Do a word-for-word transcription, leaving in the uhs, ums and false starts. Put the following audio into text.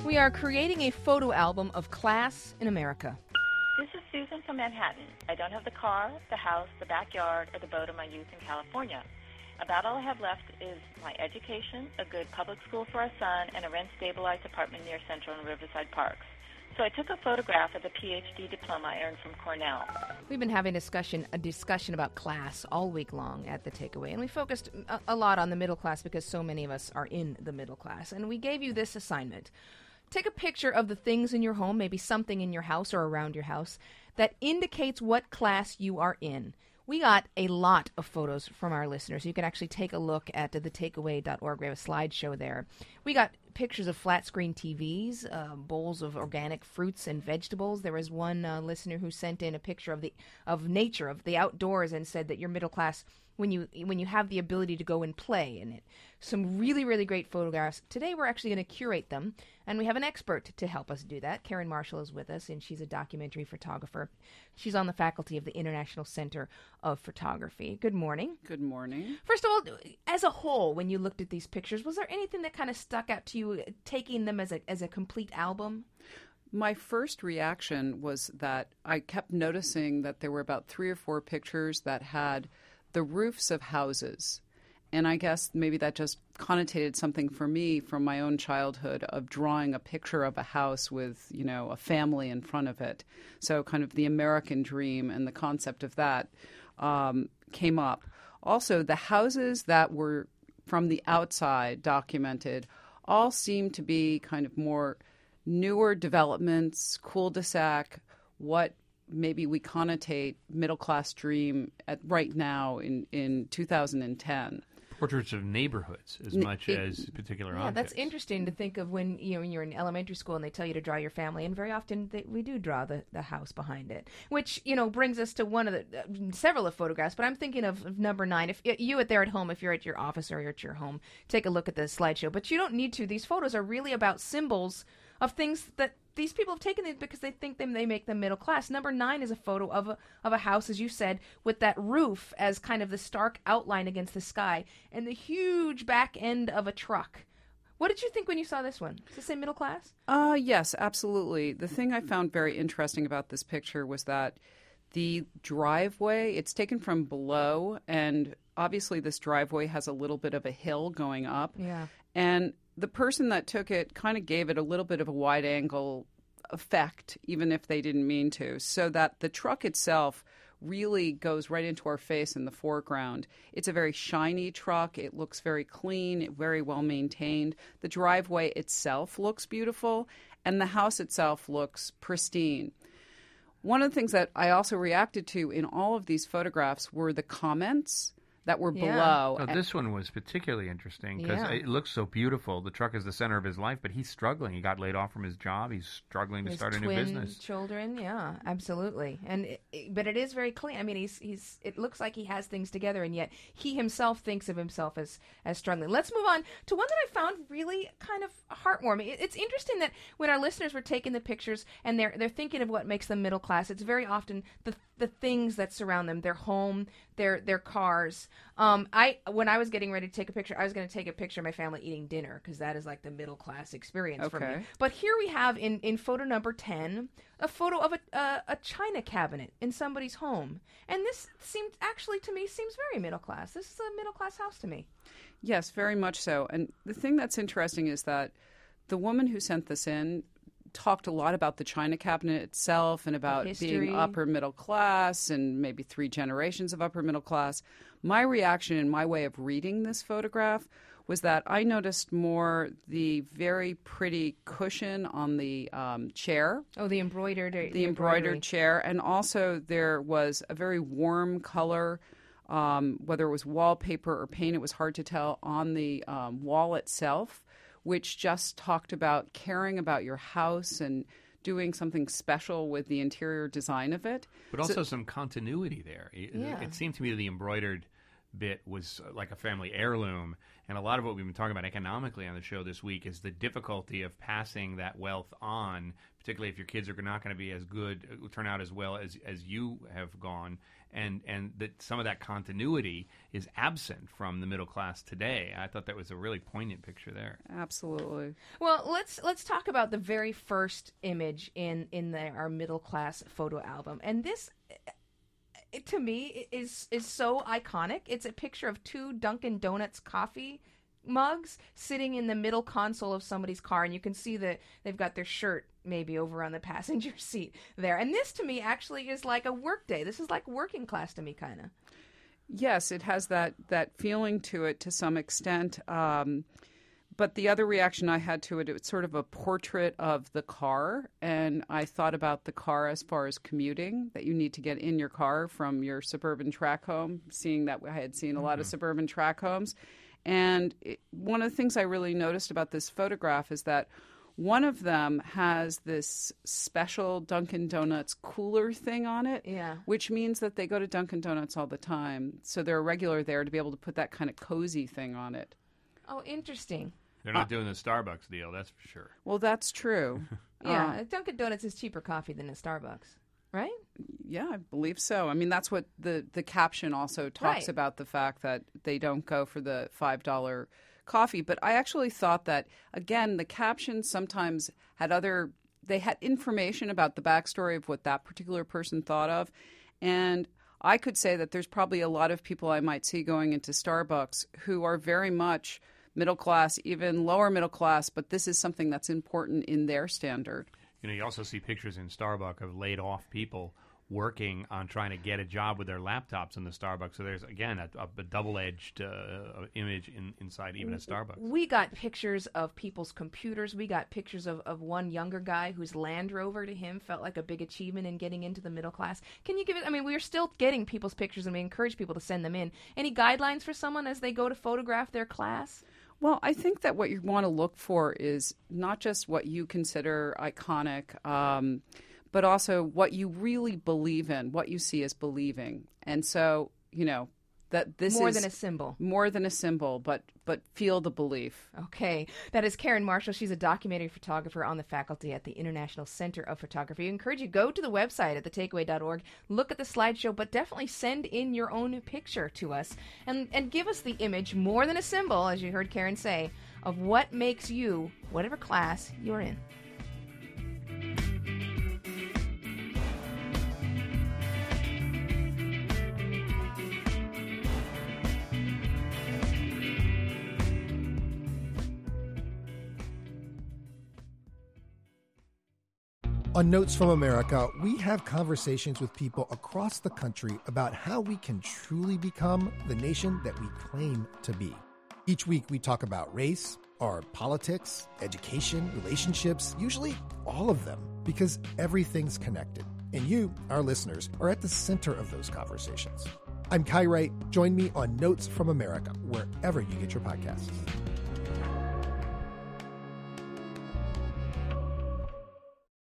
We are creating a photo album of class in America. This is Susan from Manhattan. I don't have the car, the house, the backyard, or the boat of my youth in California. About all I have left is my education, a good public school for our son, and a rent-stabilized apartment near Central and Riverside Parks. So I took a photograph of the P H D diploma I earned from Cornell. We've been having discussion, a discussion about class all week long at The Takeaway, and we focused a, a lot on the middle class because so many of us are in the middle class. And we gave you this assignment. Take a picture of the things in your home, maybe something in your house or around your house, that indicates what class you are in. We got a lot of photos from our listeners. You can actually take a look at the takeaway dot org. We have a slideshow there. We got pictures of flat-screen T Vs, uh, bowls of organic fruits and vegetables. There was one uh, listener who sent in a picture of the of nature, of the outdoors, and said that you're middle class when you when you have the ability to go and play in it. Some really, really great photographs. Today we're actually going to curate them, and we have an expert to help us do that. Karen Marshall is with us, and she's a documentary photographer. She's on the faculty of the International Center of Photography. Good morning. Good morning. First of all, as a whole, when you looked at these pictures, was there anything that kind of stuck out to you, taking them as a as a complete album? My first reaction was that I kept noticing that there were about three or four pictures that had the roofs of houses. And I guess maybe that just connotated something for me from my own childhood of drawing a picture of a house with, you know, a family in front of it. So kind of the American dream and the concept of that um, came up. Also, the houses that were from the outside documented all seemed to be kind of more newer developments, cul-de-sac, what maybe we connotate middle-class dream at right now in, in two thousand ten. Portraits of neighborhoods as much it, as particular yeah, objects. That's interesting to think of when, you know, when you're in elementary school and they tell you to draw your family, and very often they, we do draw the, the house behind it, which, you know, brings us to one of the uh, several of photographs, but I'm thinking of, of number nine. If you at there at home, if you're at your office or you're at your home, take a look at the slideshow, but you don't need to. These photos are really about symbols of things that these people have taken it because they think them they make them middle class. Number nine is a photo of a of a house, as you said, with that roof as kind of the stark outline against the sky, and the huge back end of a truck. What did you think when you saw this one? Does it say middle class? Uh, yes, absolutely. The thing I found very interesting about this picture was that the driveway, it's taken from below, and obviously this driveway has a little bit of a hill going up. Yeah. And the person that took it kind of gave it a little bit of a wide-angle effect, even if they didn't mean to, so that the truck itself really goes right into our face in the foreground. It's a very shiny truck. It looks very clean, very well-maintained. The driveway itself looks beautiful, and the house itself looks pristine. One of the things that I also reacted to in all of these photographs were the comments that were Yeah. below. Oh, this one was particularly interesting because Yeah. it looks so beautiful. The truck is the center of his life, but he's struggling. He got laid off from his job. He's struggling to His start a new twin business. children, yeah, absolutely. And it, it- but it is very clean. I mean, he's he's. It looks like he has things together, and yet he himself thinks of himself as as struggling. Let's move on to one that I found really kind of heartwarming. It, it's interesting that when our listeners were taking the pictures and they're they're thinking of what makes them middle class, it's very often the the things that surround them, their home, their their cars. Um, I when I was getting ready to take a picture, I was going to take a picture of my family eating dinner because that is like the middle class experience for Okay. me. But here we have in, in photo number ten a photo of a uh, a china cabinet in somebody's home, and this seemed actually to me seems very middle class. This is a middle class house to me. Yes, very much so. And the thing that's interesting is that the woman who sent this in talked a lot about the china cabinet itself and about history. being upper middle class and maybe three generations of upper middle class. My reaction and my way of reading this photograph was that I noticed more the very pretty cushion on the um, chair. Oh, the embroidered The embroidery. embroidered chair. And also there was a very warm color, um, whether it was wallpaper or paint, it was hard to tell, on the um, wall itself, which just talked about caring about your house and doing something special with the interior design of it. But also some continuity there. It, Yeah. it seemed to me the embroidered bit was like a family heirloom. And a lot of what we've been talking about economically on the show this week is the difficulty of passing that wealth on, particularly if your kids are not going to be as good, turn out as well as, as you have gone. And, and that some of that continuity is absent from the middle class today. I thought that was a really poignant picture there. Absolutely. Well, let's let's talk about the very first image in, in the, our middle class photo album. And this, it, to me, is is so iconic. It's a picture of two Dunkin' Donuts coffee mugs sitting in the middle console of somebody's car, and you can see that they've got their shirt maybe over on the passenger seat there. And this, to me, actually is like a work day. This is like working class to me, kind of. Yes, it has that, that feeling to it to some extent. Um, but the other reaction I had to it, it's sort of a portrait of the car. And I thought about the car as far as commuting, that you need to get in your car from your suburban track home, seeing that I had seen a lot mm-hmm. of suburban track homes. And it, one of the things I really noticed about this photograph is that one of them has this special Dunkin' Donuts cooler thing on it, yeah. which means that they go to Dunkin' Donuts all the time. So they're a regular there to be able to put that kind of cozy thing on it. Oh, interesting. They're not uh, doing the Starbucks deal, that's for sure. Well, that's true. yeah, uh, Dunkin' Donuts is cheaper coffee than a Starbucks, right? Yeah, I believe so. I mean, that's what the, the caption also talks right. about, the fact that they don't go for the five dollar coffee. But I actually thought that, again, the caption sometimes had other, they had information about the backstory of what that particular person thought of. And I could say that there's probably a lot of people I might see going into Starbucks who are very much middle class, even lower middle class, but this is something that's important in their standard. You know, you also see pictures in Starbucks of laid off people working on trying to get a job with their laptops in the Starbucks. So there's, again, a, a double-edged uh, image in, inside even a Starbucks. We got pictures of people's computers. We got pictures of, of one younger guy whose Land Rover to him felt like a big achievement in getting into the middle class. Can you give it, I mean, we're still getting people's pictures and we encourage people to send them in. Any guidelines for someone as they go to photograph their class? Well, I think that what you want to look for is not just what you consider iconic, um, but also what you really believe in, what you see as believing. And so, you know, that this more is... More than a symbol. More than a symbol, but but feel the belief. Okay. That is Karen Marshall. She's a documentary photographer on the faculty at the International Center of Photography. I encourage you, go to the website at the takeaway dot org, look at the slideshow, but definitely send in your own picture to us and, and give us the image, more than a symbol, as you heard Karen say, of what makes you, whatever class you're in. On Notes from America, we have conversations with people across the country about how we can truly become the nation that we claim to be. Each week, we talk about race, our politics, education, relationships, usually all of them, because everything's connected. And you, our listeners, are at the center of those conversations. I'm Kai Wright. Join me on Notes from America, wherever you get your podcasts.